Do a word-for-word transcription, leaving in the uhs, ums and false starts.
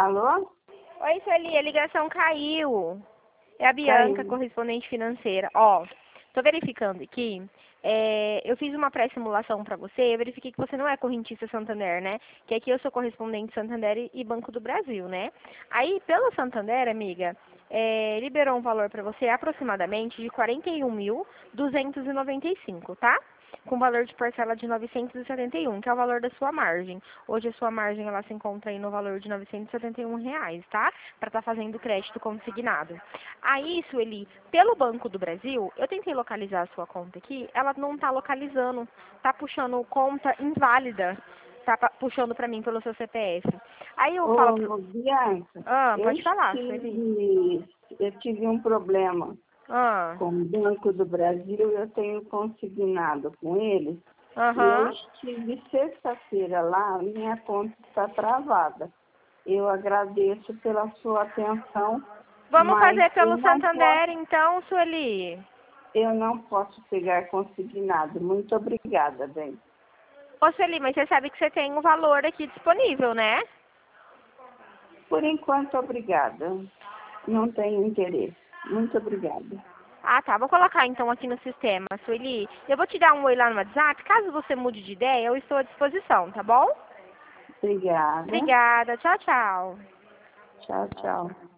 Alô? Oi, Sueli, a ligação caiu. É a Bianca, Caiu. correspondente financeira. Ó, tô verificando aqui. É, eu fiz uma pré-simulação para você, eu verifiquei que você não é correntista Santander, né? Que aqui eu sou correspondente Santander e Banco do Brasil, né? Aí, pelo Santander, amiga, é, liberou um valor para você aproximadamente de quarenta e um mil duzentos e noventa e cinco, tá? Com valor de parcela de novecentos e setenta e um, que é o valor da sua margem. Hoje a sua margem ela se encontra aí no valor de novecentos e setenta e um reais, tá? Para estar fazendo crédito consignado. Aí, Sueli, pelo Banco do Brasil, eu tentei localizar a sua conta aqui, ela não tá localizando, tá puxando conta inválida, tá pa- puxando para mim pelo seu C P F. Aí eu falo pro... Ô, Bianca, Ah, eu pode falar, Sueli. tive, eu tive um problema Ah, com o Banco do Brasil, eu tenho consignado com eles, e eu aham. estive sexta-feira lá, minha conta está travada. Eu agradeço pela sua atenção, Vamos mas fazer eu pelo não Santander, posso, então, Sueli. eu não posso pegar consignado. Muito obrigada, bem. Ô, Sueli, mas você sabe que você tem um valor aqui disponível, né? Por enquanto, obrigada. Não tenho interesse. Muito obrigada. Ah, tá. Vou colocar então aqui no sistema, Sueli. Eu vou te dar um oi lá no WhatsApp. Caso você mude de ideia, eu estou à disposição, tá bom? Obrigada. Obrigada. Tchau, tchau. Tchau, tchau.